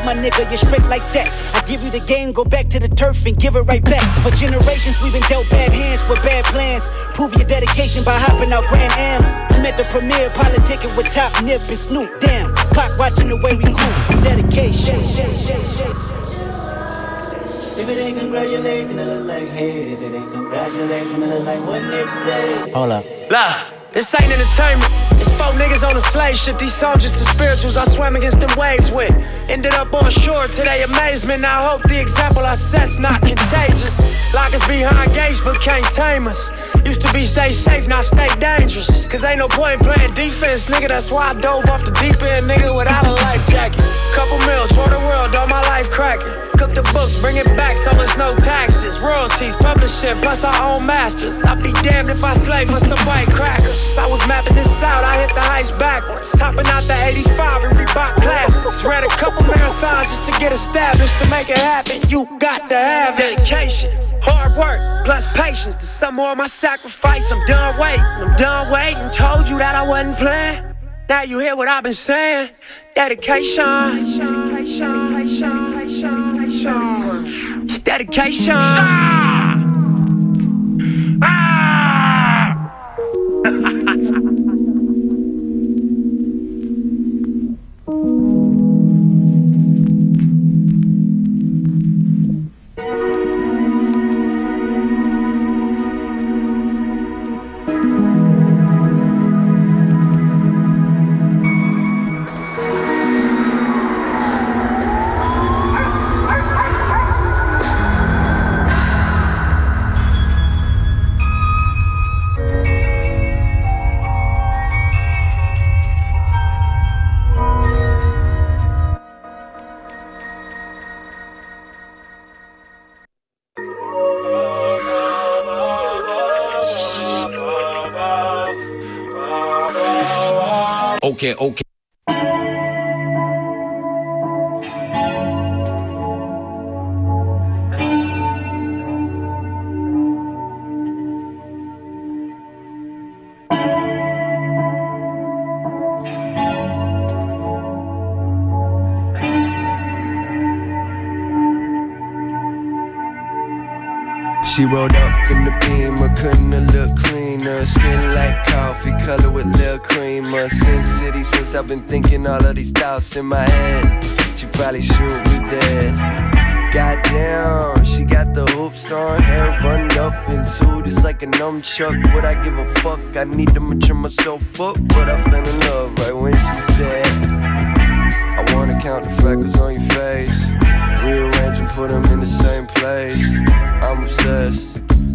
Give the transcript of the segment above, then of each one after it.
my nigga, you're straight like that. I give you the game, go back to the turf and give it right back. For generations we've been dealt bad hands with bad plans. Prove your dedication by hopping out Grand Ams. I'm at the premiere, politicking with Top Nip and Snoop. Damn, Pac watching the way we groove for dedication. If it ain't congratulate, then it look like hate. If it ain't congratulate, then it look like what Nip say. Hold up. Blah. This ain't entertainment. It's 4 niggas on a slave ship. These songs just the spirituals I swam against them waves with. Ended up on shore to their amazement. I hope the example I set's not contagious. Lock us behind gates but can't tame us. Used to be stay safe, now stay dangerous. Cause ain't no point in playing defense, nigga. That's why I dove off the deep end, nigga, without a life jacket. Couple mil, tour the world, all my life cracking. Cook the books, bring it back so there's no taxes. Royalties, publishing, plus our own masters. I'd be damned if I slave for some white crackers. I was mapping this out, I hit the heights backwards. Hopping out the 85 and Reebok classes. Read a couple marathons just to get established. To make it happen, you got to have dedication, hard work, plus patience. To some more of my sacrifice, I'm done waiting. Told you that I wasn't playing. Now you hear what I've been saying. Dedication. It's dedication. Okay. She rolled up in the Beamer, couldn't have looked cleaner. Skin like coffee, color with little creamer. Sin City, since I've been thinking all of these thoughts in my head. She probably shoot me dead. Goddamn, she got the hoops on, hair bun up in two, just like a nunchuck. Would I give a fuck? I need to mature myself up, but I fell in love right when she said, I wanna count the freckles on your face, rearrange and put them in the same place. I'm obsessed.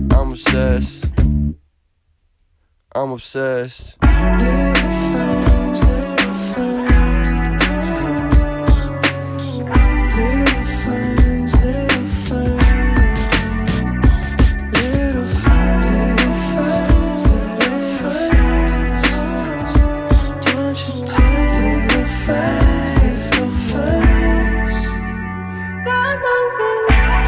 Little things, little things. Little things, little things. Little things, little things. Don't you take the face, little face. Not moving.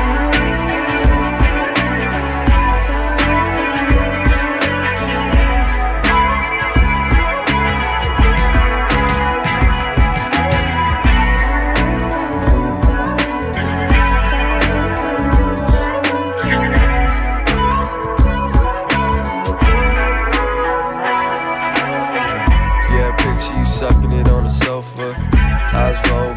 Sucking it on the sofa, eyes roll.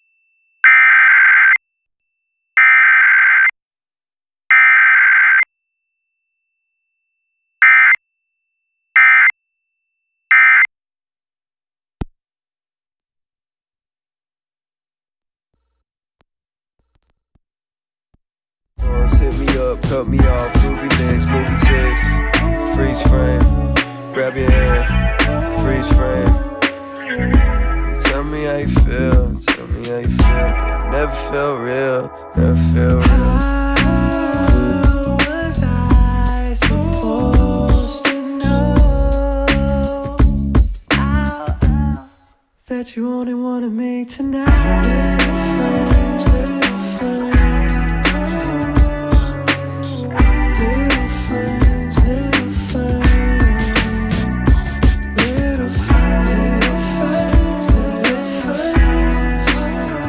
Hit me up, cut me off, ruby links, movie ticks, freeze frame, grab your hand, freeze frame. Tell me how you feel, never felt real, never felt real. How was I supposed to know that you only wanted me tonight? Little things, little things. Little things, little things. Little things, little things.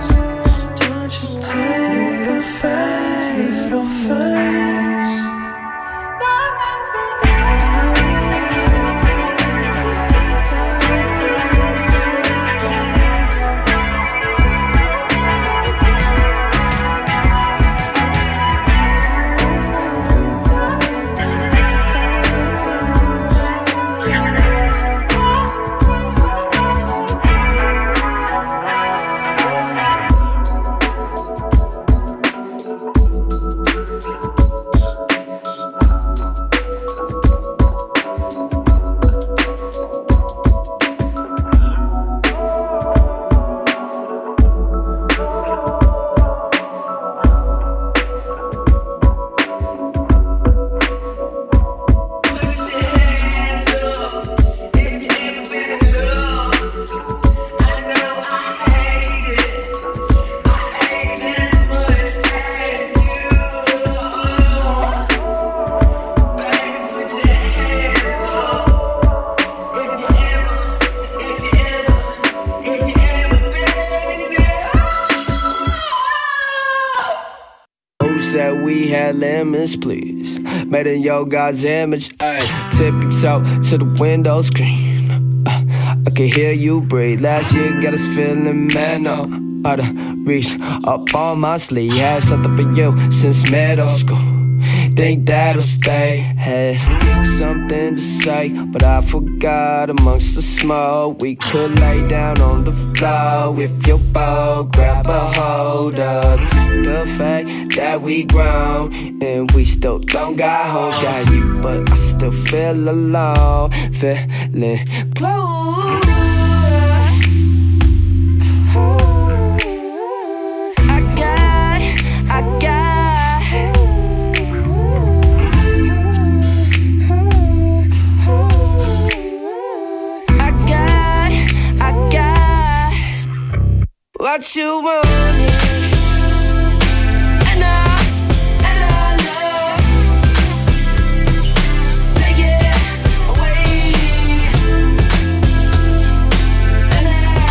said we had limits, please. Made in your God's image, ayy. Tippy toe to the window screen. I can hear you breathe. Last year got us feeling mellow. Out of reach, up on my sleeve. Had something for you since middle school. Think that'll stay. Had something to say, but I forgot amongst the smoke. We could lay down on the floor if your boat grab a hold of the fact that we grown and we still don't got hoes. Got you, but I still feel alone, feeling close. What you want, and I love. Take it away, and I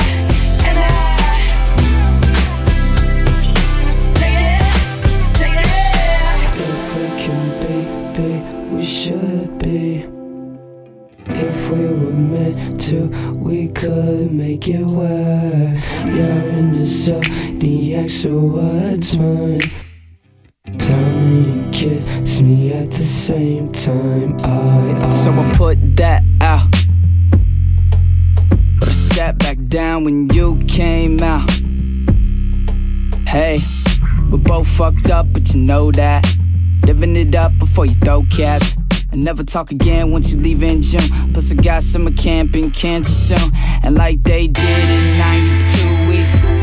take it. If we can be, we should be. If we were meant to, we could make it work. You're in the zodiac, so what's mine? Tell me, kiss me at the same time. So I put that out, but I sat back down when you came out. Hey, we're both fucked up, but you know that. Living it up before you throw caps. And never talk again once you leave in June. Plus I got summer camp in Kansas soon. And like they did in 92, we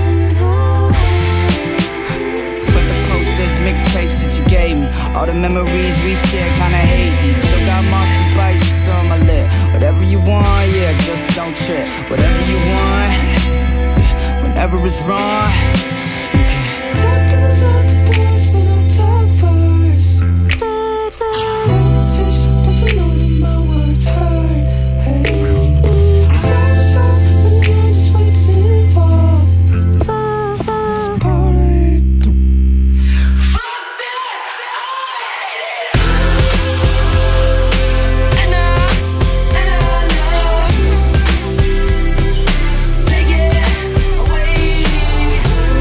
but the posters, mixtapes that you gave me, all the memories we shared kinda hazy. Still got marks and bites on my lip. Whatever you want, yeah, just don't trip. Whatever you want, yeah, whenever it's wrong, you can talk to those other boys, but I'll talk first. Selfish, but you know that my words hurt. Hey, sorry, but I'm just waiting for this party. And I love. Take it away.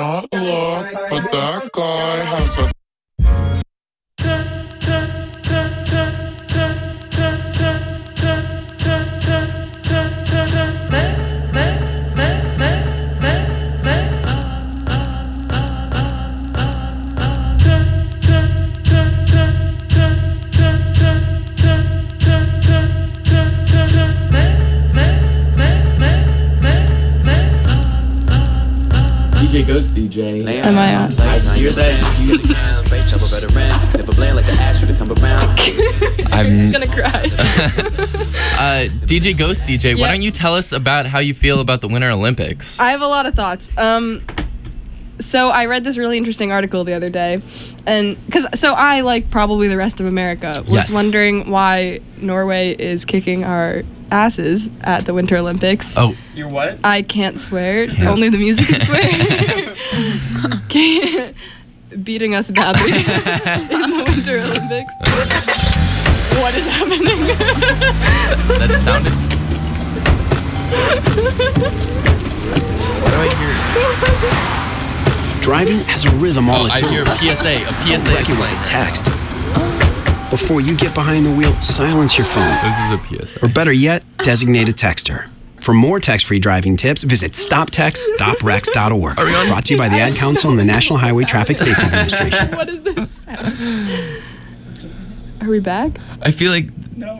got luck, but that guy has a DJ Ghost DJ. Am I on? I hear that. I'm gonna cry. DJ Ghost DJ, Yeah. why don't you tell us about how you feel about the Winter Olympics? I have a lot of thoughts. So I read this really interesting article the other day, and so I, like probably the rest of America, was Yes. wondering why Norway is kicking our asses at the Winter Olympics. Oh, You're what? I can't swear. Only the music can swear. Beating us badly in the Winter Olympics. What is happening? that sounded. What do I hear? Driving has a rhythm all Oh, its I own. hear a PSA. A PSA. Wreck it with a text. Before you get behind the wheel, silence your phone. This is a PSA. Or better yet, designate a texter. For more text-free driving tips, visit stoptextstoprex.org. Brought to you by the Ad Council and the National Highway Traffic Safety Administration. What is this? Are we back? I feel like. No.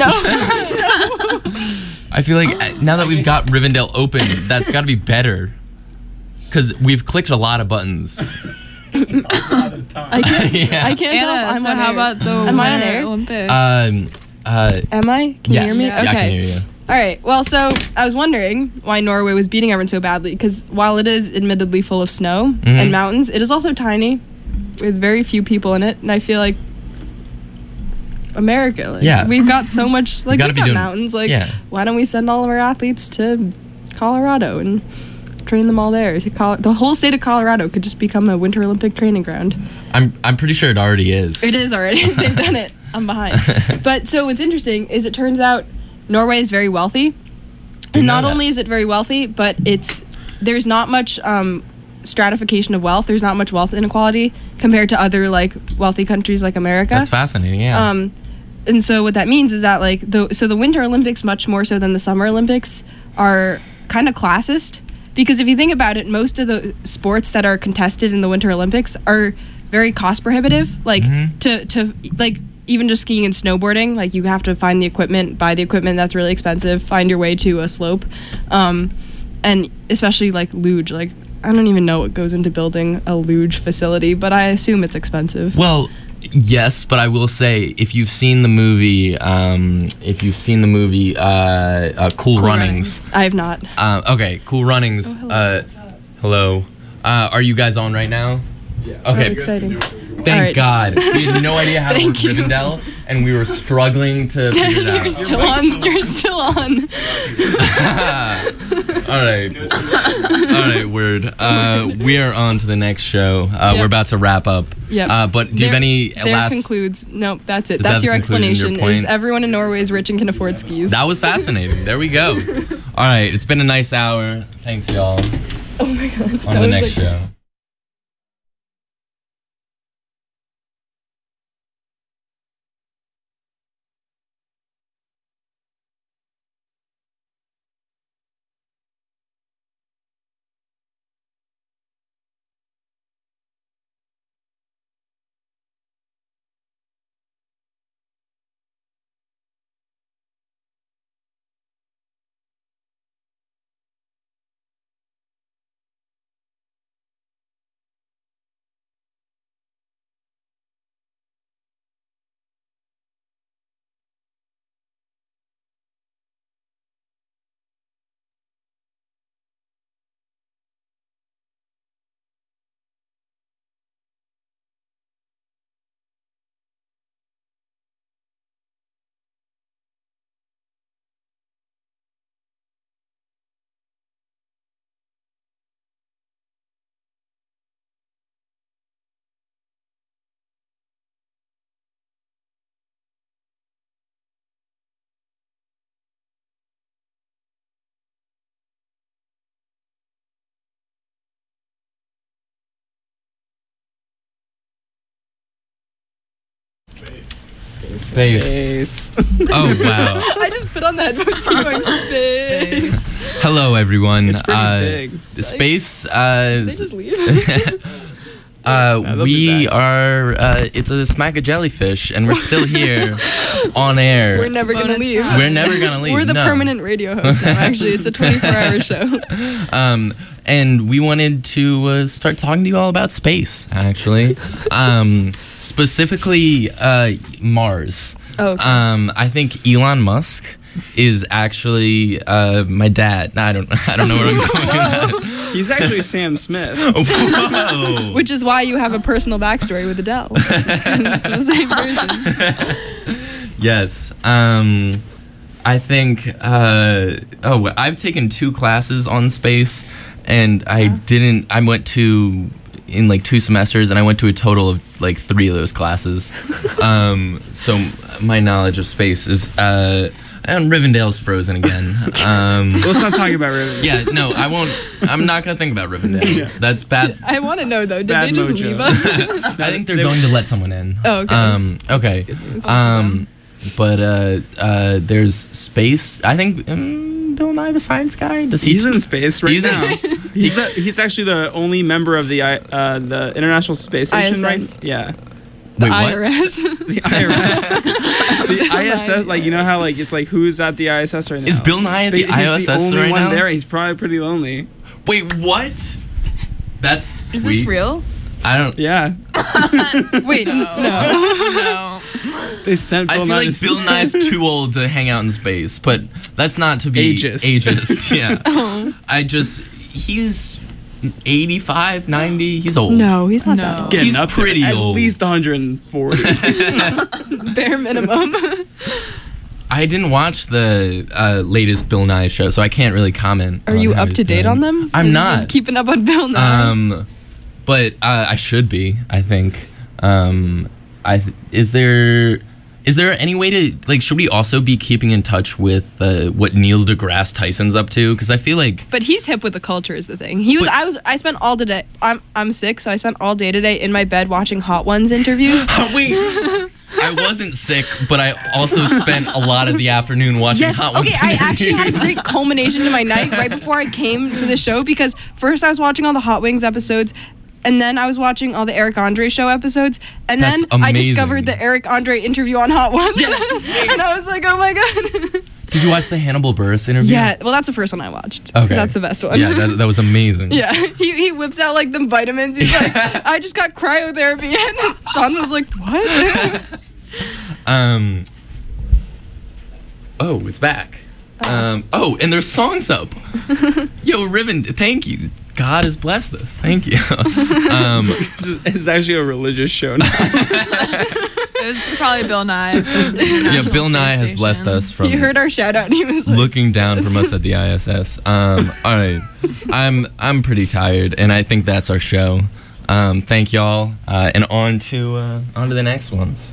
I feel like now that we've got Rivendell open, that's got to be better. Because we've clicked a lot of buttons. I can't. Yeah. I can't tell if Anna, I'm so on how air. about the Am I on Winter air? Olympics? Am I? Can Yes. you hear me? Yeah, I can hear you. All right. Well, so I was wondering why Norway was beating everyone so badly, because while it is admittedly full of snow and mountains, it is also tiny, with very few people in it, and I feel like America, like, Yeah. we've got so much, like gotta we've be got doing- mountains, like yeah. why don't we send all of our athletes to Colorado and train them all there? The whole state of Colorado could just become a Winter Olympic training ground. I'm pretty sure it already is. It is already. They've done it. I'm behind. But so what's interesting is it turns out Norway is very wealthy. And know not that. only is it very wealthy, but there's not much stratification of wealth. There's not much wealth inequality compared to other like wealthy countries like America. That's fascinating, yeah. And so what that means is that like the Winter Olympics, much more so than the Summer Olympics, are kind of classist. Because if you think about it, most of the sports that are contested in the Winter Olympics are very cost prohibitive. Like to like even just skiing and snowboarding, like you have to find the equipment, buy the equipment that's really expensive, find your way to a slope, and especially like luge. Like I don't even know what goes into building a luge facility, but I assume it's expensive. Well, yes, but I will say if you've seen the movie, Cool Runnings. I have not. Okay, Cool Runnings. Hello. Are you guys on right now? Yeah. Okay. Exciting. Thank All right. God. We had no idea how to work Thank you. Rivendell, and we were struggling to figure it out. You're still on. You're still on. All right, word. We are on to the next show. We're about to wrap up. Yep. But do you have any last? Concludes. Nope, that's it. Is that That's the your conclusion, your explanation. point? Is everyone in Norway is rich and can afford skis? That was fascinating. There we go. All right, it's been a nice hour. Thanks, y'all. Oh my God. On That the was next like- show. Space. Oh, wow. I just put on the headphones to going space. Hello, everyone. It's pretty big. Space. They just leave. We are. It's a smack of jellyfish, and we're still here on air. We're never gonna leave. We're never gonna leave. We're the permanent radio host now. Actually, it's a 24-hour show. And we wanted to start talking to you all about space. Actually, specifically Mars. Oh, okay. I think Elon Musk is actually my dad. I don't know where I'm going with that. He's actually Sam Smith. Whoa. Which is why you have a personal backstory with Adele. It's the same person. Yes. I think. I've taken 2 classes on space, and I went to in like 2 semesters, and I went to a total of like 3 of those classes. So my knowledge of space is. And Rivendell's frozen again. Let's not talk about Rivendell. Yeah, no, I won't. I'm not gonna think about Rivendell. Yeah. That's bad. I want to know though. Did Bad they just mojo. leave us? I think they're going to let someone in. Oh, okay. Okay. But there's space. I think Bill Nye the Science Guy. He's in space right He's now. He's actually the only member of the International Space Station, ISS. right? Yeah. Wait, IRS. The IRS. The ISS, like, you know how, like, it's like, who's at the ISS right now? Is Bill Nye at the ISS He's the only right one now? there. He's probably pretty lonely. Wait, what? That's sweet. Is this real? I don't. Yeah. Wait, no. They sent Bill I feel Nye like to Bill Nye's too old to hang out in space, but that's not to be ageist. Yeah. He's 85, 90. He's old. No, he's not that old. Getting He's up there, pretty at old. least 140. Bare minimum. I didn't watch the latest Bill Nye show, so I can't really comment. Are on you how up he's to date doing. on them? I'm Are you not. keeping up on Bill Nye. But I should be. I think. Is there any way to, like, should we also be keeping in touch with what Neil deGrasse Tyson's up to? Because I feel like. But he's hip with the culture is the thing. I spent all day. I'm sick, so I spent all day today in my bed watching Hot Ones interviews. Wait. I wasn't sick, but I also spent a lot of the afternoon watching Hot Ones. Okay, I actually had a great culmination to my night right before I came to the show, because first I was watching all the Hot Wings episodes, and then I was watching all the Eric Andre show episodes, and That's then I amazing. discovered the Eric Andre interview on Hot Ones, and I was like, oh my god. Did you watch the Hannibal Buress interview? Yeah, well, that's the first one I watched. 'cause Okay. That's the best one. Yeah, that was amazing. Yeah, he whips out like them vitamins. He's like, I just got cryotherapy, and Sean was like, what? Oh, it's back. And there's songs up. Yo, Riven, thank you. God has blessed us. Thank you. It's actually a religious show now. It's probably Bill Nye. Yeah, Bill Nye has blessed us from He heard our shout out and he was like, looking down from us at the ISS. All right, I'm pretty tired, and I think that's our show. Thank y'all, and on to the next ones.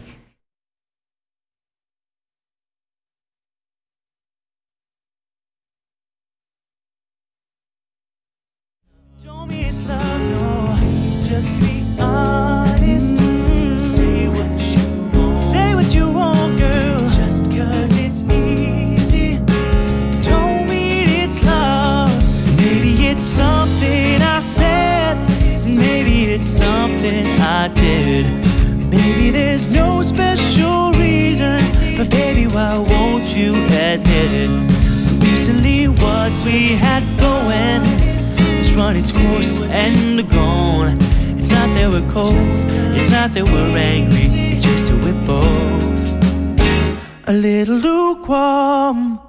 Don't mean it's love, no, it's just be honest. Say what you want, girl, just 'cause it's easy. Don't mean it's love. Maybe it's something I said, maybe it's something I did. Maybe there's no special reason, but baby, why won't you admit it? Recently what we had going it's run its course and gone. It's not that we're cold, it's not that we're angry, it's just that we're both a little lukewarm.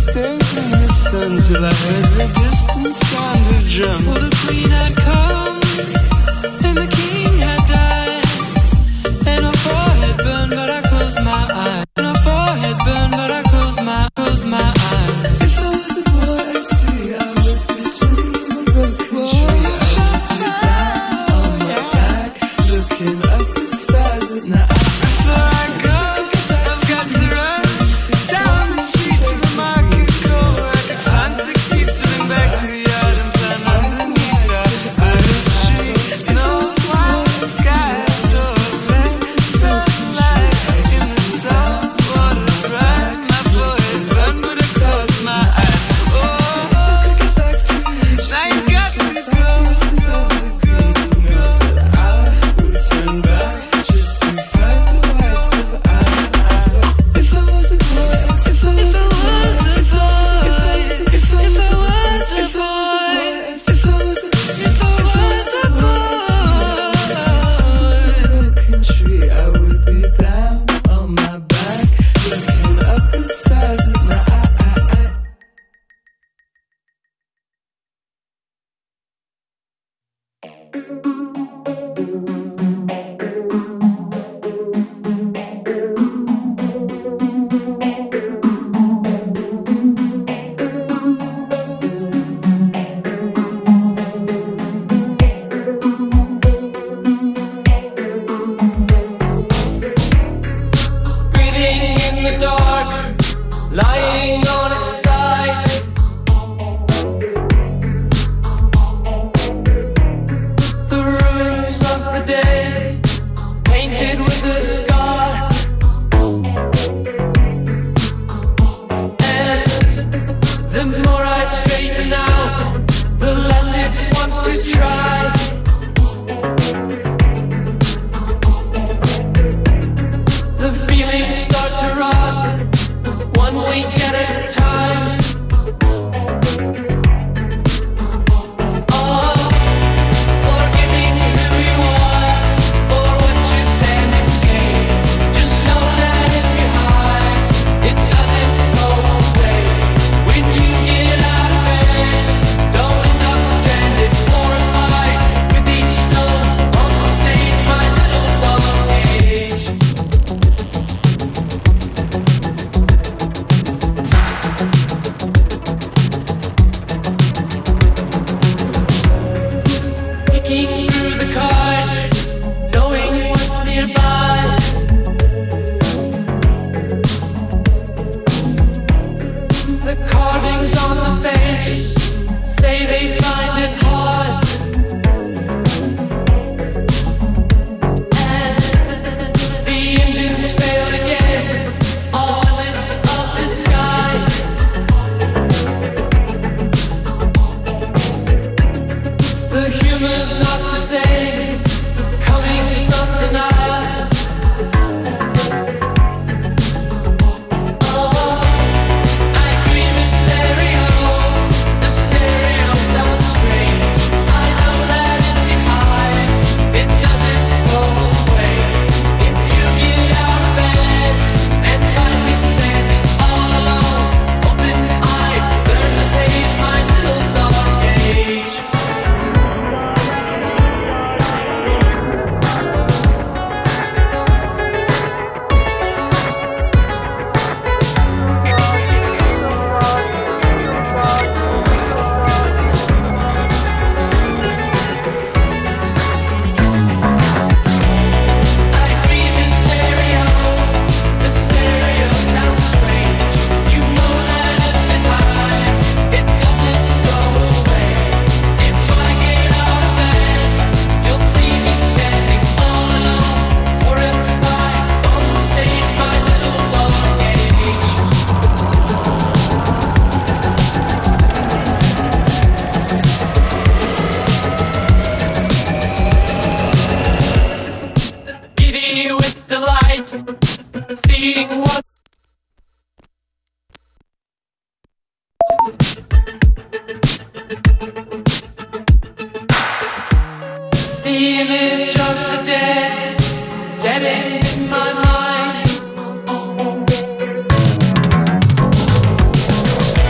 stayed in the sun till I heard the distant sound of drums. Well, the queen had come and the king had died, and our forehead burned, but I closed my eyes. And our forehead burned, but I closed my eyes. If I was a boy at sea, I would be swinging from a broken tree. I would be down on my back, looking up at the stars at night. Before I go, I've got to run down the street to the market square, where I can find 6 seats sitting back to the yard and turn underneath that birch tree. And all the white skies over sunlight in the sun water bright. My forehead burned, but I closed my eyes. Oh, now you got to go. Turn back just to find the whites of eyes. If I was a boy, if I was a boy, if I was a boy, if I was a broken tree, I would be down on my back, looking up at the stars at night. Breathing in the dark, lying on its side. The ruins of the day, painted with a scar. And the more I straighten out, the less it wants to try. The feelings start to rot, one week at a time. Oh, forgiving who you are for what you stand and gain. Just know that if you hide, it doesn't go away. When you get out of bed, don't end up stranded, horrified with each stone on the stage, my little dog cage. Picking through the cards, knowing what's nearby. The carvings on the face say they find it hard. And the engines failed again, all limits of disguise. The humor's not the same, coming from denial. Oh, I grieve in stereo, the stereo sounds strange. I know that if you hide, it doesn't go away. If you get out of bed and find me standing all alone, open-eyed, turn the page, my little dog cage. I grieve in stereo, the stereo sounds strange. You know that if it hides, it doesn't go away. If I get out of bed, you'll see me standing all alone, horrified on the stage, my little dog cage. Giddy with delight, seeing what the image of the dead ends in my mind.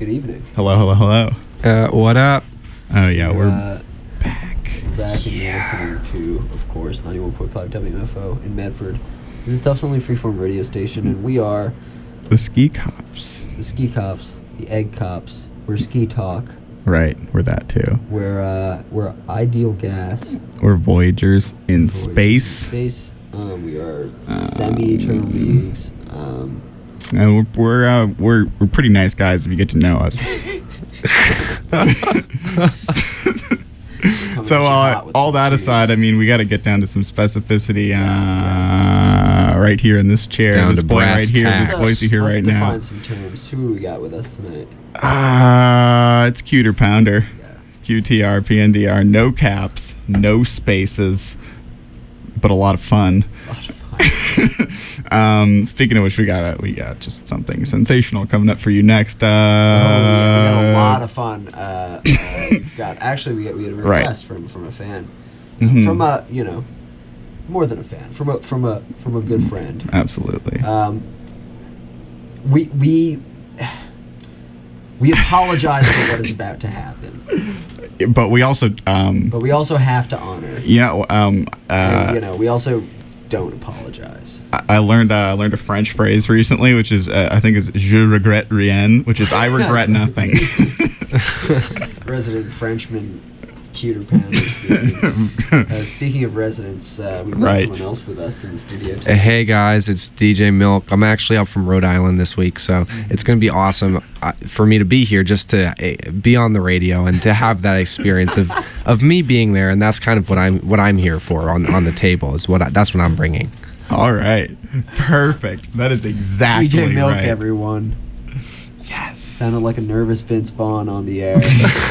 Good evening. Hello. What up? Oh yeah, we're back. And you're listening to, of course, 91.5 WMFO in Medford. This is Duff's only freeform radio station, and we are the Ski Cops. The Ski Cops, the Egg Cops. We're Ski Talk. Right, we're that too. We're Ideal Gas. We're Voyagers in space. We are semi-eternal beings. And we're pretty nice guys if you get to know us. So all that aside, I mean, we got to get down to some specificity right here in this chair. Down this to boy brass right here, tacks. this voice you hear right now. Let's define some terms. Who do we got with us tonight? It's Cuter Pounder. QTR, PNDR, no caps, no spaces, but a lot of fun. Speaking of which, we got just something sensational coming up for you next. We got a lot of fun. We had a request from a fan, from a more than a fan, from a good friend. Absolutely. We apologize for what is about to happen. But we also have to honor. We also don't apologize. I learned a French phrase recently, which is I think is "je regrette rien," which is I regret nothing. Resident Frenchman, Cuter Pounder. Speaking of residents, we've got someone else with us in the studio today. Hey guys, it's DJ Milk. I'm actually up from Rhode Island this week, so it's going to be awesome for me to be here, just to be on the radio and to have that experience of me being there, and that's kind of what I'm here for on the table. That's what I'm bringing. All right, perfect. That is exactly DJ Milk, right. Everyone. Yes. Sounded like a nervous Vince Vaughn on the air.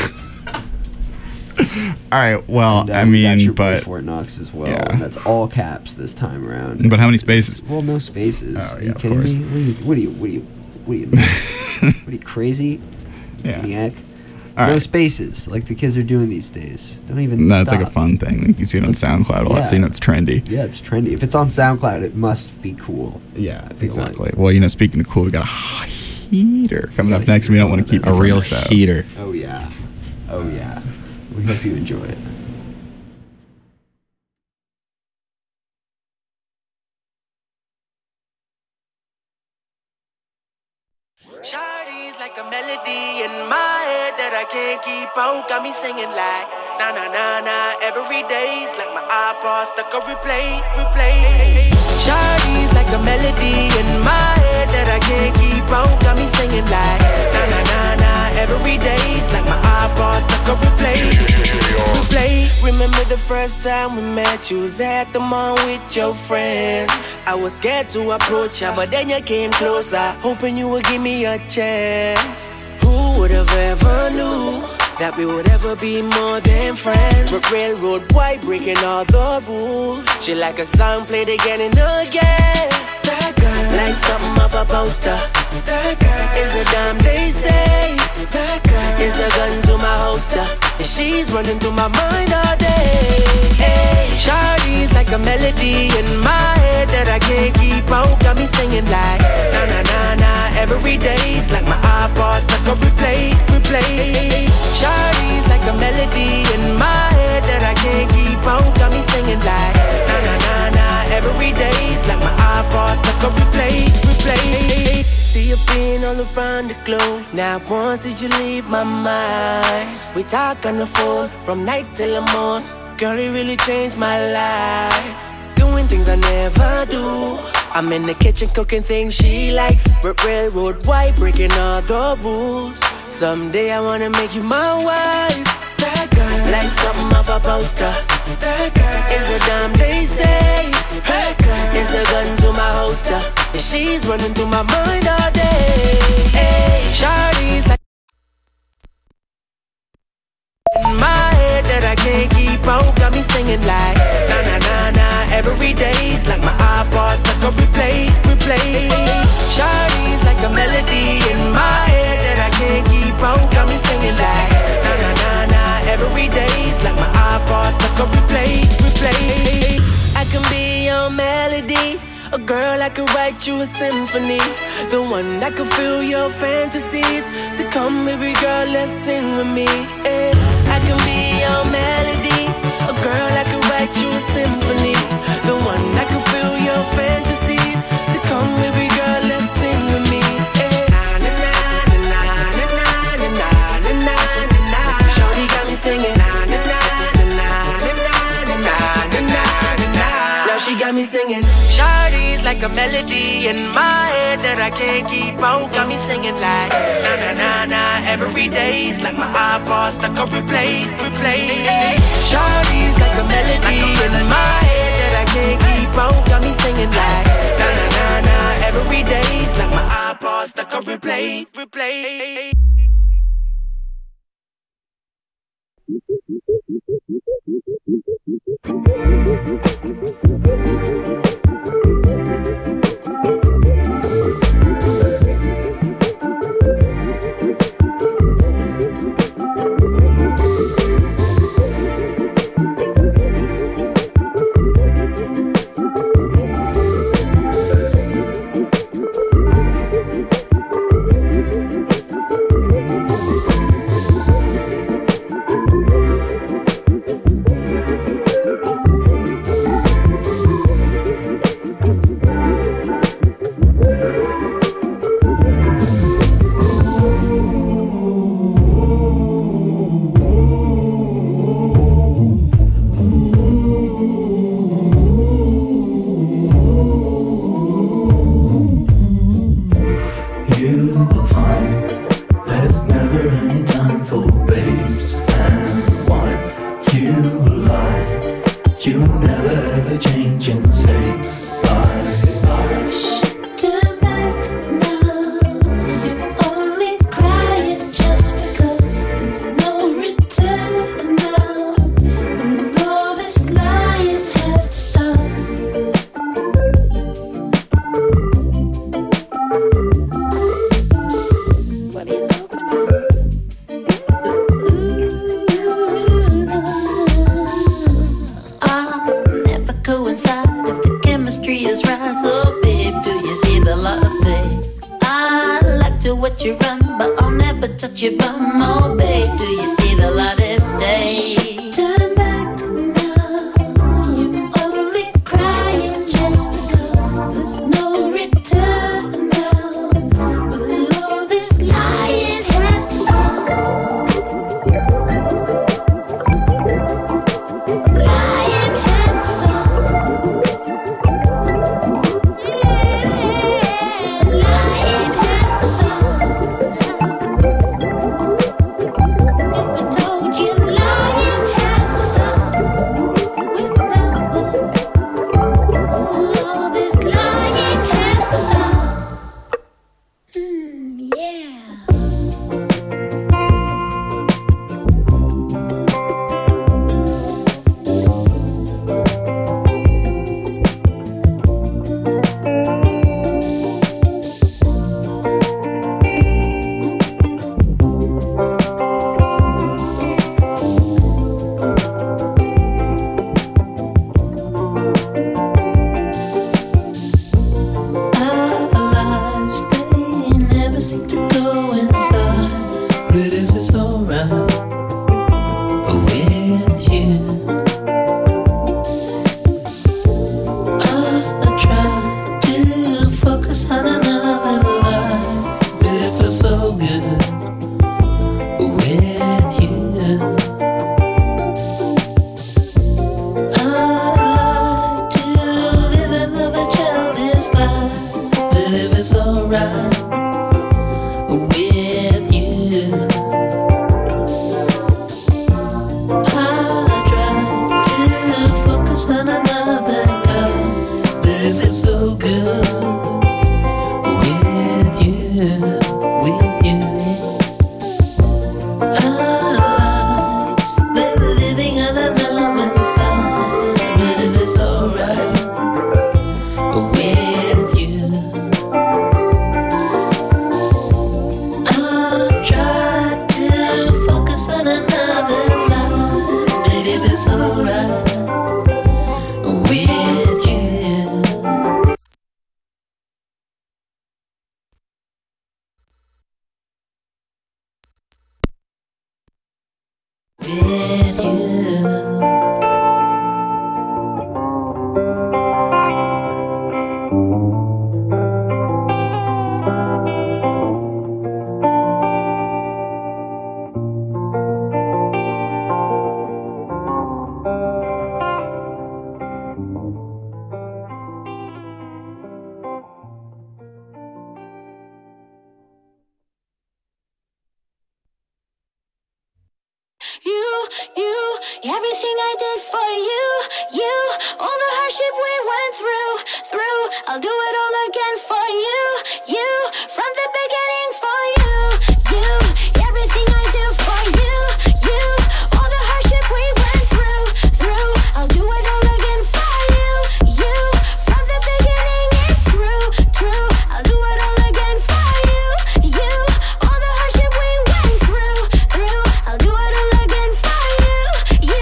All right. Well, and, I mean, got your boy but Fort Knox as well. yeah. And that's all caps this time around. But how many spaces? Well, no spaces. Oh, Are yeah, you of kidding course. me? What are you nuts? What are you, crazy? Yeah. Maniac? All no right. spaces like the kids are doing these days. Don't even. No, it's like a stop. fun thing. You see it on SoundCloud a lot, so you know it's trendy. Yeah, it's trendy. If it's on SoundCloud, it must be cool. Yeah, I feel exactly. Well, speaking of cool, we got a heater coming up next. We don't want to keep A real this out. heater. Oh yeah. We hope you enjoy it. Shawty's like a melody in my head that I can't keep out. Got me singing like na na na na every day's like my iPod stuck on replay. Shawty's like a melody in my head that I can't keep out. Got me singing like na na na na every day's like my iPod stuck on replay. Remember the first time we met? You was at the mall with your friends. I was scared to approach ya, but then you came closer, hoping you would give me a chance. Who would have ever knew that we would ever be more than friends? We're railroad white, breaking all the rules. She like a song played again and again. That girl, like something off a poster. That girl is a dime, they say. That girl is a gun to my holster, and she's running through my mind all day. Hey, Shawty's like a melody in my head that I can't keep out. Got me singing like na na na na every day's like my iPod stuck on replay. Shawty's like a melody in my head that I can't keep out. Got me singing like na na na na every day's like my iPod stuck on replay. See you being all around the globe. Not once did you leave my mind. We talk on the phone from night till the morning. Girl, it really changed my life. Doing things I never do. I'm in the kitchen cooking things she likes. Railroad white, breaking all the rules. Someday I wanna make you my wife. That girl, like something off a poster. That girl is a dime, they say. That girl is a gun to my holster, and she's running through my mind all day. Hey, Shawty's like in my head that I can't keep out. Got me singing like na na na na every day's like my iPod stuck on replay. Shawty's like a melody in my head that I can't keep out. Got me singing like na na na na every day's like my iPod stuck on replay. I can be your melody, a girl I could write write you a symphony, the one that could fill your fantasies. So come, baby girl, let's sing with me. Yeah. I can be your melody, a girl that could write you a symphony, the one that could fill your fantasies. So come, baby girl, let's sing with me. Shorty got me singing. Now she got me singing. Shorty's like a melody in my head that I can't keep out. Got me singing like na na na na. Every day's like my iPod stuck on replay, replay. Shorty's like a melody in my head that I can't keep out. Got me singing like na na na na. Every day's like my iPod stuck on replay, replay. You'll find there's never any time for babes and wine. You lie, you never ever change and say bye. Turn back now. You're only crying just because there's no return now. And all this lying has to stop. I'll never coincide if the chemistry is right. So babe, do you see the light of day? I like to watch you run, but I'll never touch your bum. Oh babe, do you see the light of day? Turn back now. You're only crying just because there's no return now. But all this lying has to stop. Lying has to stop. Lying has to stop. If I told you lying has to stop. All this lying has to stop. Yeah. Our lives, they never seem to coincide. But if it's alright with you, I try to focus on another life. But it feels so good with you. I'd like to live another childish life. But if it's alright with you. Everything I did for you, all the hardship we went through, I'll do it all again for you, from the beginning for you, everything I do for you, all the hardship we went through, I'll do it all again for you, from the beginning it's true, I'll do it all again for you, all the hardship we went through, I'll do it all again for you.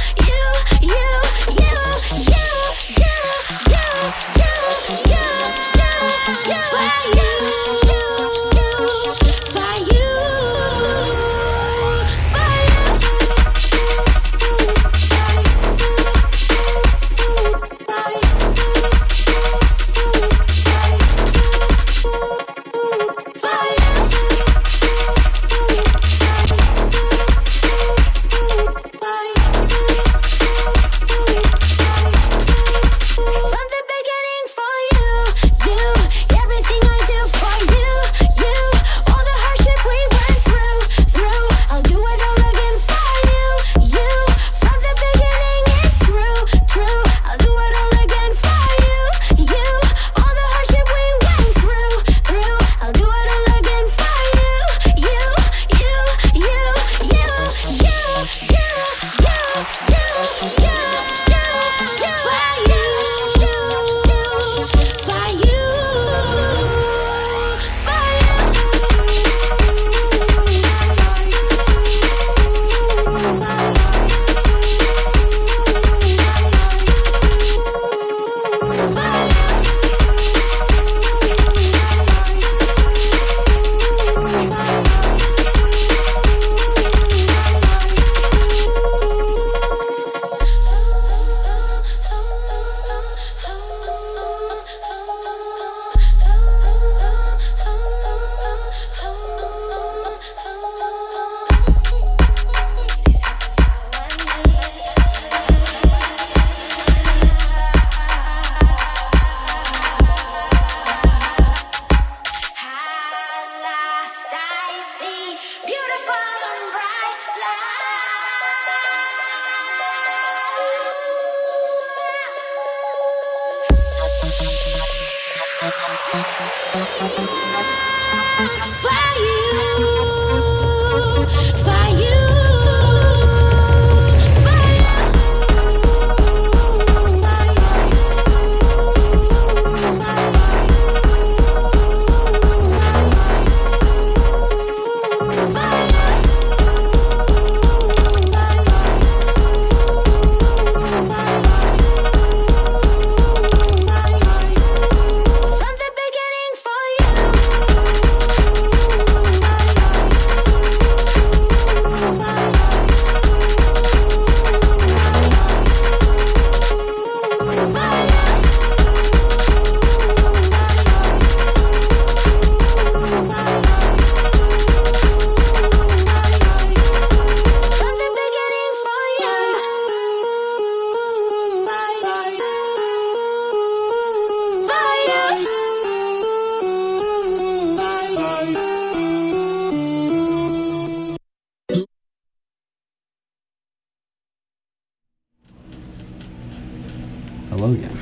Hello again.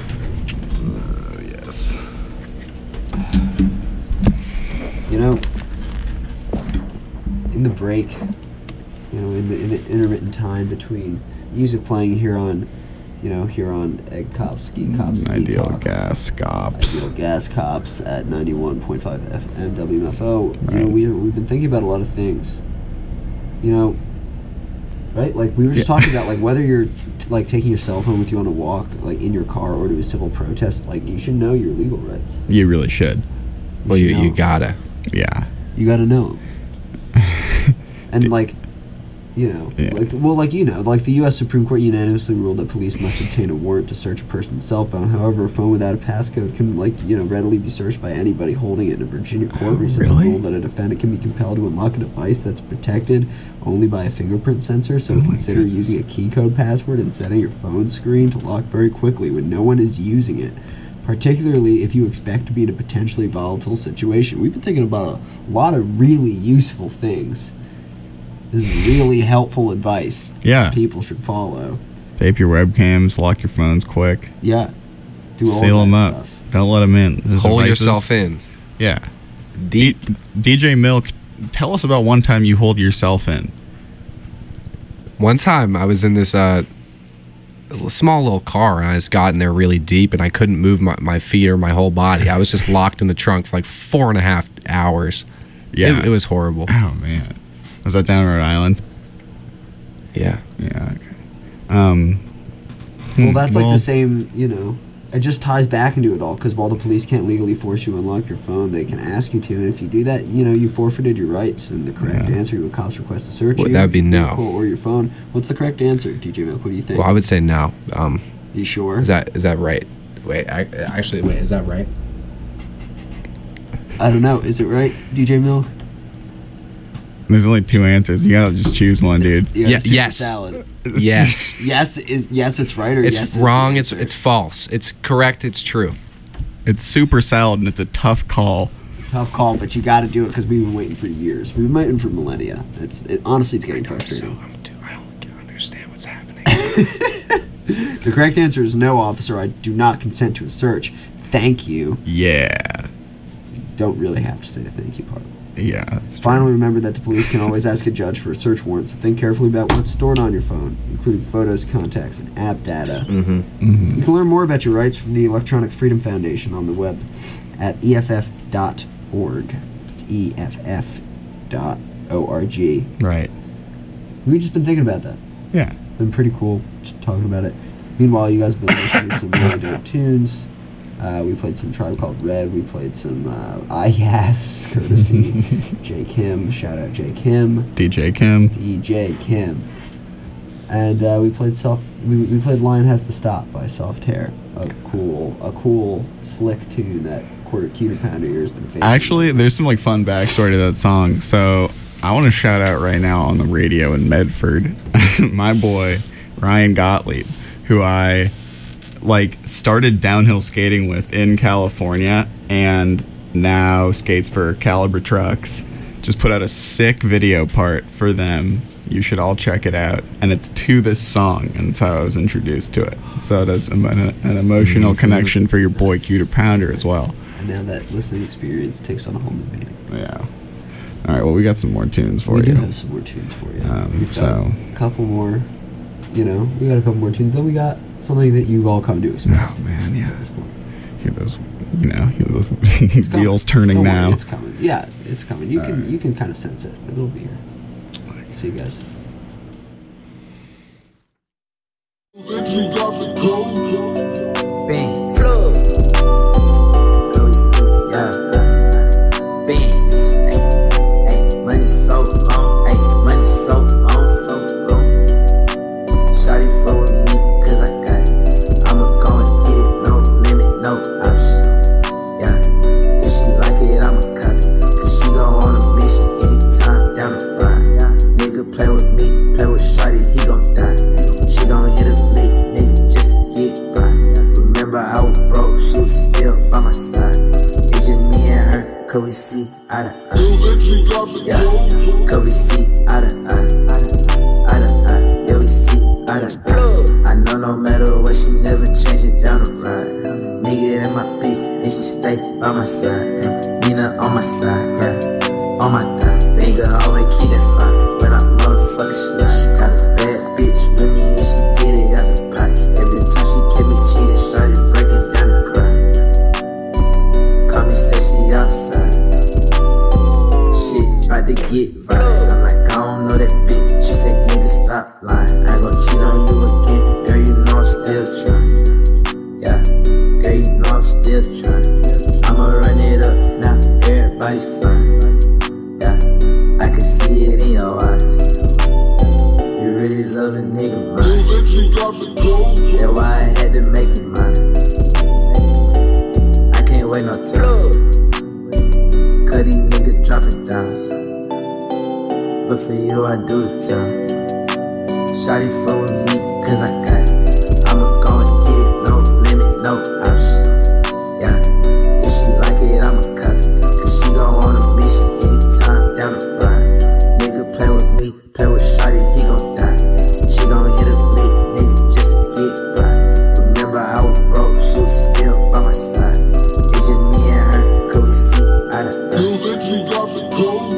Yes. You know, in the break, you know, in the intermittent time between music playing here on Egg Cops, Ski Cops, Ideal Talk, Gas Cops. Ideal Gas Cops at 91.5 FM WMFO. Right. You know, we've been thinking about a lot of things. You know, right? Like we were just talking about, like whether you're like taking your cell phone with you on a walk, like in your car, or to a civil protest. Like you should know your legal rights. You really should. Well, you gotta. Yeah. You gotta know 'em. And like, Like the U.S. Supreme Court unanimously ruled that police must obtain a warrant to search a person's cell phone. However, a phone without a passcode can, readily be searched by anybody holding it. In a Virginia court recently ruled that a defendant can be compelled to unlock a device that's protected only by a fingerprint sensor. So consider using a key code password and setting your phone screen to lock very quickly when no one is using it, particularly if you expect to be in a potentially volatile situation. We've been thinking about a lot of really useful things. This is really helpful advice. Yeah. People should follow. Tape your webcams, lock your phones quick. Yeah. Do all Seal that them up. stuff. Don't let them in. Those Hold devices- yourself in. Yeah. DJ Milk, tell us about one time you hold yourself in. One time I was in this small little car, and I just got in there really deep, and I couldn't move my feet or my whole body. I was just locked in the trunk for like 4.5 hours. Yeah. It was horrible. Oh, man. Was that down Rhode Island? Yeah. Yeah, okay. Well, that's like the same, it just ties back into it all, because while the police can't legally force you to unlock your phone, they can ask you to, and if you do that, you forfeited your rights, and the correct answer to a cop's request to search you. That would be no. Or your phone. What's the correct answer, DJ Milk? What do you think? Well, I would say no. You sure? Is that right? Wait, is that right? I don't know. Is it right, DJ Milk? There's only two answers. You gotta just choose one, dude. Yes. Salad. Yes. Yes, it's right, or it's yes, wrong. It's false. It's correct. It's true. It's super salad, and it's a tough call. It's a tough call, but you got to do it because we've been waiting for years. We've been waiting for millennia. Honestly, it's getting frustrating. I don't understand what's happening. The correct answer is no, officer. I do not consent to a search. Thank you. Yeah. You don't really have to say the thank you part. Yeah. Finally, remember that the police can always ask a judge for a search warrant, so think carefully about what's stored on your phone, including photos, contacts, and app data. Mm-hmm. Mm-hmm. You can learn more about your rights from the Electronic Freedom Foundation on the web at EFF.org. It's EFF.org. Right. We've just been thinking about that. Yeah. Been pretty cool just talking about it. Meanwhile, you guys have been listening to some really dope tunes. We played some Tribe Called Red. We played some Yes, courtesy J. Kim. Shout out J. Kim. DJ Kim. DJ Kim. And we played we played Lion Has to Stop by Soft Hair. A cool, slick tune that Cuter Pounder here has been famous. Actually, there's some fun backstory to that song. So I want to shout out right now on the radio in Medford, my boy Ryan Gottlieb, who I started downhill skating with in California and now skates for Caliber Trucks. Just put out a sick video part for them. You should all check it out. And it's to this song, and that's how I was introduced to it. So it has an emotional connection for your boy Cuter Pounder as well. And now that listening experience takes on a whole new meaning. Yeah. All right, well, we got some more tunes for you. We do have some more tunes for you. We've got a couple more, we got a couple more tunes. Then we got something that you all come to expect. Oh, man, yeah. Hear those, hear those wheels turning Don't now. worry, it's coming. Yeah, it's coming. You can kind of sense it. It'll be here. See you guys. Beans. Go see, yeah. Beans. Ay, money so long. Ay, money so long, so long. Shawty flow with me, cause I got it. I'ma go and get it, no limit, no option. Yeah. If she like it, I'ma copy. Cause she go on a mission anytime down the ride. Nigga play with me, play with Shawty, he gon' die. She gon' hit a lick, nigga, just to get by. Remember I was broke, she was still by my side. It's just me and her, cause we see eye to eye. Yeah, cause we see eye to eye. Eye to eye, yeah, we see eye to eye. I know no matter what, she never change it down the ride. Nigga, that's my bitch, and she stay by my side. Nina on my side, yeah, on my thigh. Nigga, always keep that fire when I motherfucking slush. Got a bad bitch with me, and she get it out the pot. Every time she kept me cheating, shawty breaking down the cry. Call me, say she outside. Shit, about to get violent. I'm like, I don't know that bitch. She said, nigga, stop lying. I ain't gon' cheat on you again. Girl, you know I'm still trying. Yeah, girl, you know I'm still trying. I'ma run it up now, everybody fine. Yeah, I can see it in your eyes. but for you I do the time. Shawty fuck with me, cause I got it. I'ma go and get it, no limit, no option. Yeah, if she like it, I'ma cut it. Cause she gon' on a mission anytime down the ride. Nigga play with me, play with Shawty, he gon' die. She gon' hit a lick, nigga, just to get by. Remember I was broke, she was still by my side. It's just me and her, could we see eye to eye? You think you got the code?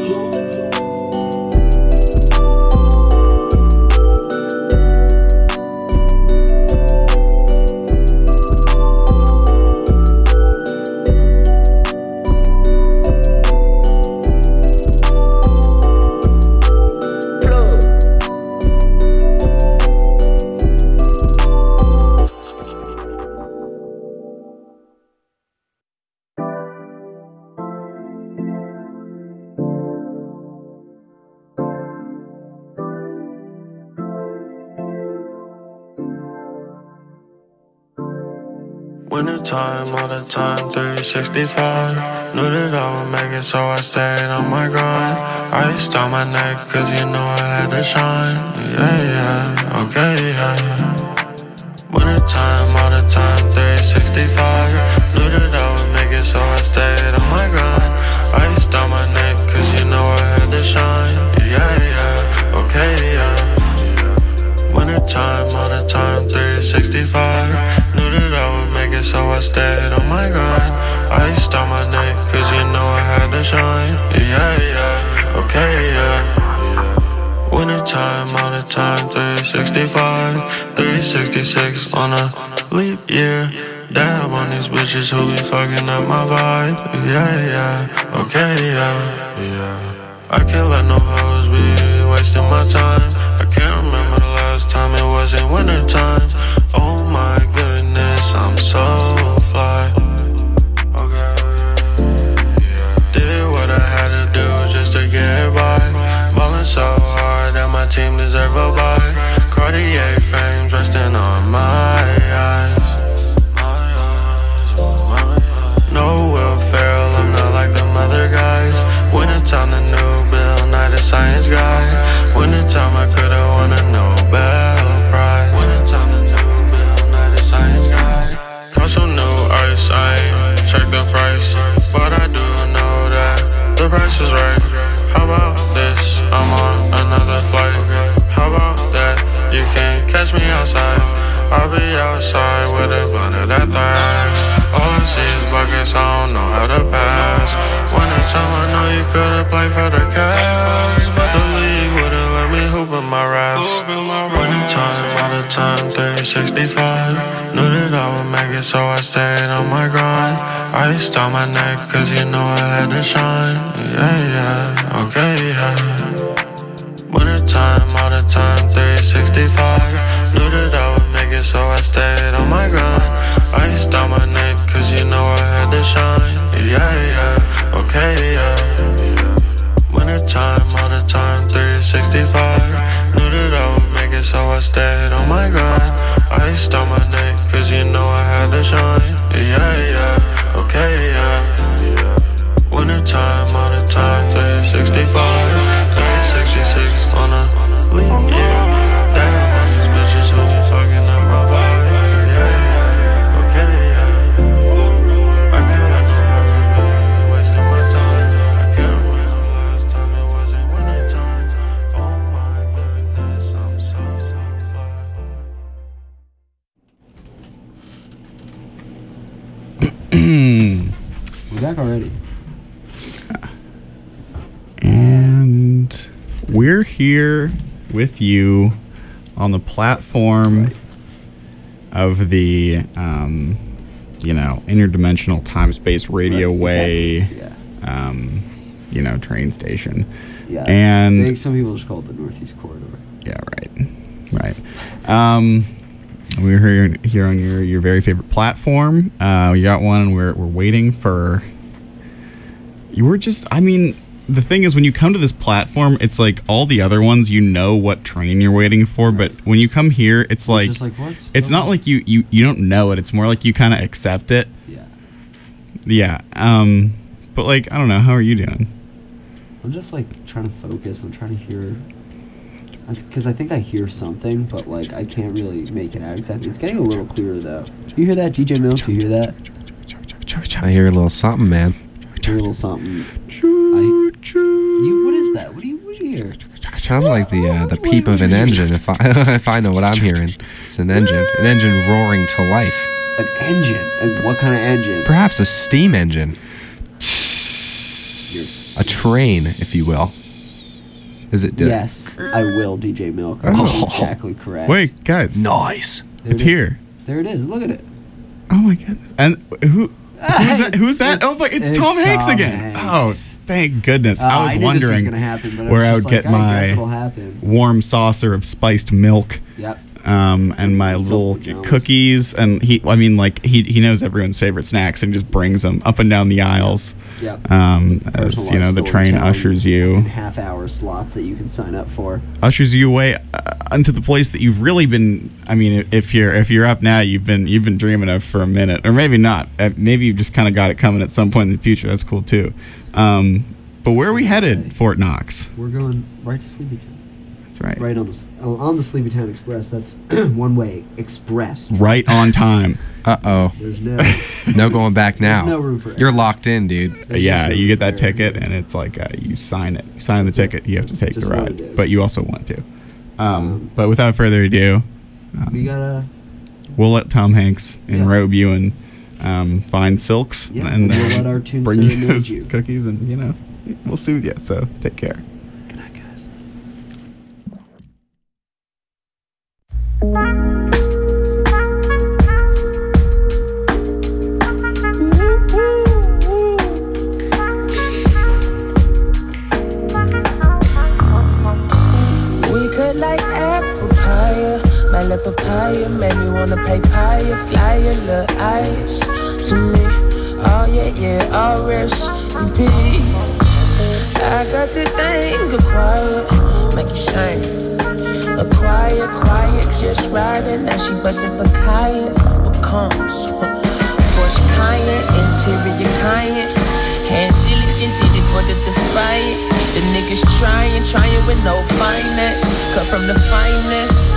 Wintertime, all the time, 365. Knew that I would make it, so I stayed on my grind. Iced on my neck, cause you know I had to shine. Yeah, okay, yeah. Wintertime, all the time, 365. Knew that I would make it, so I stayed on my grind. Iced on my neck, cause you know I had to shine. Yeah, okay, yeah. Wintertime, all the time, 365. Knew that I would make it, so I stayed on my grind. Iced on my neck, cause you know I had to shine. Yeah, okay, yeah. Wintertime, all the time, 365. 366 on a leap year. Dab on these bitches who be fucking up my vibe. Yeah, okay, yeah. I can't let no hoes be wasting my time. I can't remember the last time it wasn't wintertime. Oh my goodness, I'm so fly. Okay, did what I had to do just to get by. Ballin' so hard that my team deserve a bye. Cartier frames resting on my eyes. No Will Ferrell, I'm not like them other guys. Wintertime, the new Bill Nye, the science guy. Wintertime, I could've won a Nobel Prize. Wintertime, the new Bill Nye, the science guy. Cost some new ice, I ain't check the price, but I do know that the price is right. How about this? I'm on another flight. How about that? You can't catch me outside. I'll be outside with a blunt of that thighs. All I see is buckets, I don't know how to pass. Wintertime, I know you could've played for the Cavs, but the league wouldn't let me hoop in my raps. Wintertime, all the time, 365. Knew that I would make it, so I stayed on my grind. Iced on my neck, cause you know I had to shine. Yeah, okay, yeah. Wintertime, all the time, 365. Knew that I would make it, so I stayed on my grind. Iced on my neck, cause you know I had to shine. Yeah, okay, yeah. Wintertime, all the time, 365. Knew that I would make it, so I stayed on my grind. Iced on my neck, cause you know I had to shine. Yeah, okay, yeah. Wintertime, all the time, 365. 366 on a leap year. Damn, all these bitches who be fucking up my vibe. Yeah, okay, yeah. I can't let no hoes be wasting my time. I can't remember the last time it wasn't wintertime. Oh my goodness, I'm so We're back already. And we're here with you on the platform of the, interdimensional time-space radio way, train station. Yeah. And I think some people just call it the Northeast Corridor. Yeah, right. We're here on your very favorite platform. We got one, and we're waiting for. The thing is, when you come to this platform, it's like all the other ones, you know what train you're waiting for, but when you come here, it's like, it's not like you don't know it. It's more like you kind of accept it. Yeah. Yeah. But I don't know. How are you doing? I'm just like trying to focus. I'm trying to hear. Because I think I hear something, but like I can't really make it out exactly. It's getting a little clearer though. Do you hear that, DJ Milk? Do you hear that? I hear a little something, man. I hear a little something. What is that? What do you hear? Sounds like the peep of an engine. If I know what I'm hearing, it's an engine roaring to life. An engine? And what kind of engine? Perhaps a steam engine. A train, if you will. Is it? Yes, I will, DJ Milk. That's exactly correct. Wait, guys. Nice. It's here. There it is. Look at it. Oh my goodness. And who's that? Oh my, it's Tom Hanks again. Oh, thank goodness. I was wondering where I would get my warm saucer of spiced milk. Yep. And my little cookies, and he knows everyone's favorite snacks and just brings them up and down the aisles. Yep. As you know, the train ushers you in half-hour slots that you can sign up for. Ushers you away into the place that you've really been. I mean, if you're up now, you've been dreaming of for a minute, or maybe not. Maybe you've just kind of got it coming at some point in the future. That's cool too. But where are we headed, Fort Knox? We're going right to Sleepytown. That's right. Right on the Sleepytown Express. That's one-way express. Right on time. Uh-oh. There's no going back now. There's no room for You're locked in, dude. Yeah, you get that ticket, and it's like you sign it. You sign the ticket. You have to take the ride, but you also want to. But without further ado, we gotta. We'll let Tom Hanks enrobe you in fine silks, and we'll let our tune bring you serenade those you. cookies, and we'll soothe you. So take care. Good night, guys. We could like apple pie, my lip papaya, made me wanna pay pie, fly your little eyes to me. Oh yeah, all recipe. I got the thing quiet, make it shine. A quiet, just riding. Now she bustin' pecans, becomes Porsche Cayenne, interior Cayenne. Hands diligent, did it for the defiant. The niggas trying with no finance. Cut from the finest.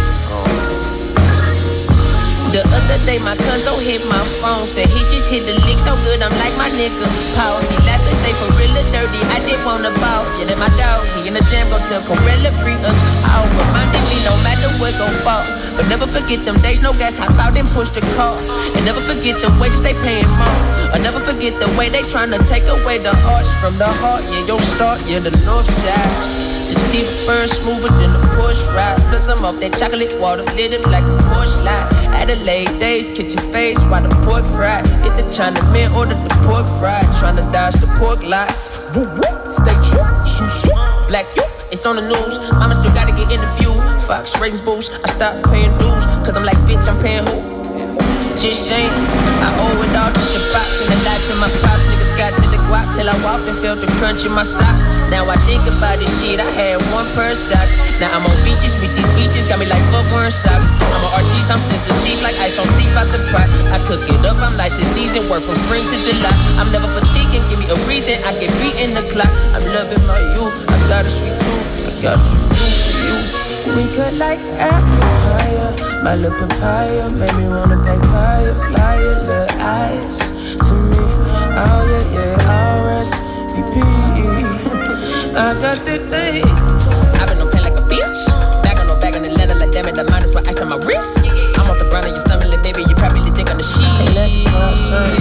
The other day my cousin hit my phone, said he just hit the lick so good, I'm like my nigga. Pause, he laugh and say for real or dirty, I just wanna ball. Yeah, that my dog, he in the jam, go tell Corella free us. All reminding me no matter what gon' fall. But never forget them days, no gas, hop out and push the car. And never forget the wages they paying more. Or never forget the way they tryna take away the arch from the heart. Yeah, your start, yeah, the north side. Sativa burn smoother than a push ride. Plus I'm off that chocolate water, lit it like a Porsche light. Adelaide days, kitchen face while the pork fried. Hit the Chinaman, ordered the pork fried. Tryna dodge the pork lights. Woo woo, stay true, shoot shoot. Black youth, it's on the news. Mama still gotta get interviewed. Fox ratings boost. I stopped paying dues, cause I'm like, bitch, I'm paying who? Just shame. I owe it all to Shabbat. And I lied to my pops. Niggas got to the guap till I walked and felt the crunch in my socks. Now I think about this shit. I had one pair of socks. Now I'm on beaches with these beaches. Got me like fuck wearing socks. I'm an artiste, I'm sensitive like ice on teeth out the pot. I cook it up, I'm licensed season. Work from spring to July. I'm never fatiguing, give me a reason. I get beat in the clock. I'm loving my youth. I got a sweet tooth. I got a sweet tooth for you. We could like apple pie, my little papaya, made me wanna pay pie, fly your little eyes to me. Oh yeah, RSVP. I got the thing. I've been on pain like a bitch. Back on no bag in Atlanta, like damn it, the minus my ice on my wrist. I'm off the ground and you stomach, like baby, you probably think on the sheet. Let the car shine.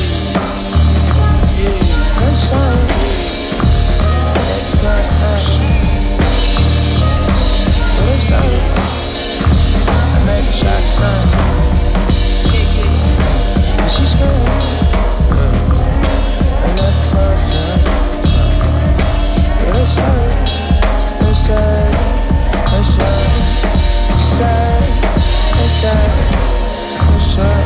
Let it shine. Let the car shine. I made a shot, son. And she's good. I love the person. Yeah, it's sad. It's sad. It's sad. It's sad. It's sad. It's sad.